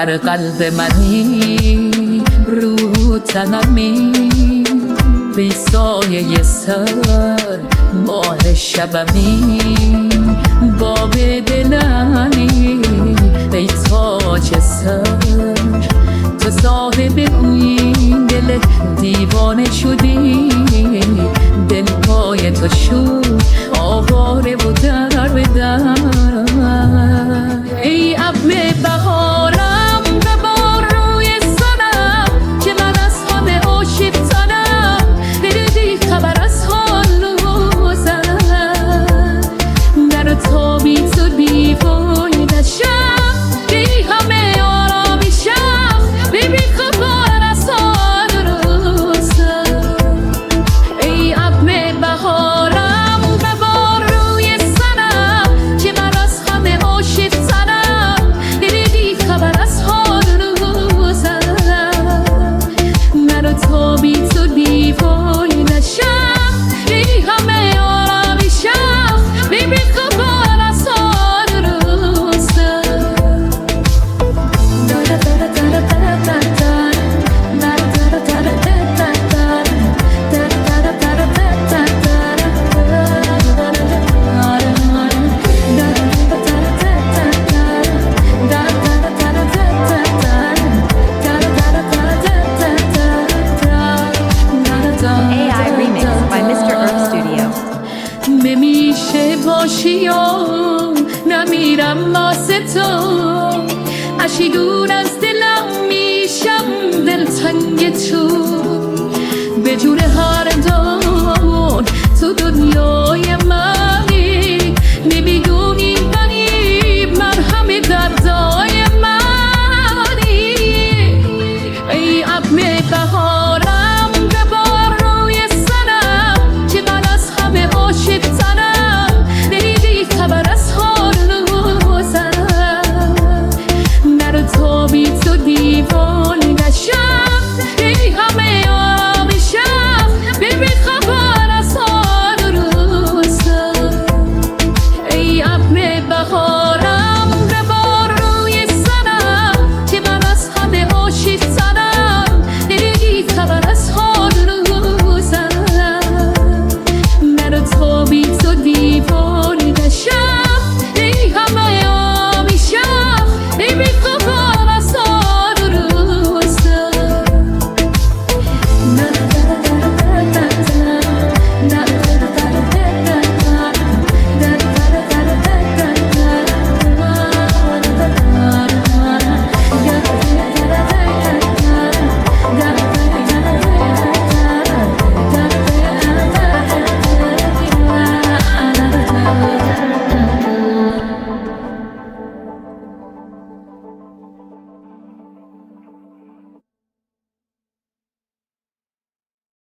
در قلب منی رو تنمی بی سایه سر ماه شبمی باب دلانی ای تاج سر تو صاحب این دل دیوانه شدی دل پای تو شد آواره و در به در ای ابر بهارم ببار روی سرم که من از همه عاشق‌ترم بدیدی خبر از حال روزم در تابی تو دیوای نشم بی همه آرامشم ببین خبر از حال روزم ای ابر بهارم ببار روی سرم که من از همه عاشق‌ترم بدیدی خبر از حال روزم در تابی تو دیوای نشم بی همه آرامشم ببین خبر از حال روزم AI remix by Mr. Earth Studio. نمیشه باشی یا نمیرم واسه تو اشی دور از دلم میشم دلتنگ تو به جور هر دار تو دنیای منی نمیدونی منی مرهم دردای منی ای ابر بهار